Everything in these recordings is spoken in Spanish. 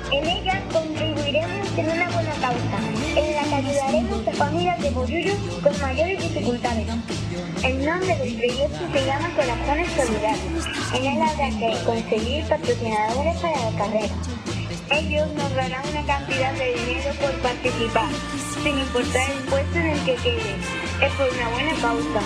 En ella contribuiremos en una buena causa, en la que ayudaremos a familias de boyullos con mayores dificultades. El nombre del proyecto se llama Corazones Solidarios. En él habrá que conseguir patrocinadores para la carrera. Ellos nos darán una cantidad de dinero por participar, sin importar el puesto en el que quede. Es por una buena causa.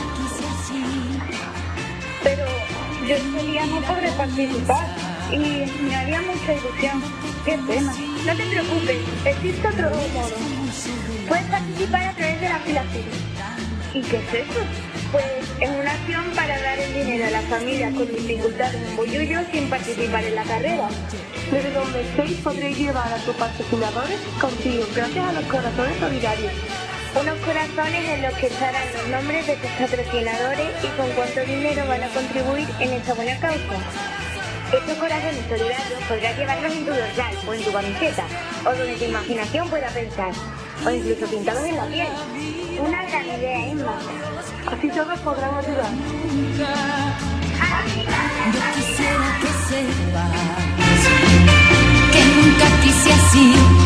Pero yo sería no podré participar y me haría mucha ilusión. ¡Qué pena! No te preocupes, existe otro modo. Puedes participar a través de la filación. ¿Y qué es eso? Pues es una acción para dar el dinero a las familias con dificultades en Bollullo sin participar en la carrera. Desde donde estéis podréis llevar a tus patrocinadores contigo gracias a los corazones solidarios. Unos corazones en los que estarán los nombres de tus patrocinadores y con cuánto dinero van a contribuir en esta buena causa. Estos corazones solidarios podrás llevarlos en tu dorsal o en tu camiseta, o donde tu imaginación pueda pensar, o incluso pintados en la piel. Una gran idea, Emma. Así todos podrán ayudar. Yo quisiera que sepas que nunca quise así.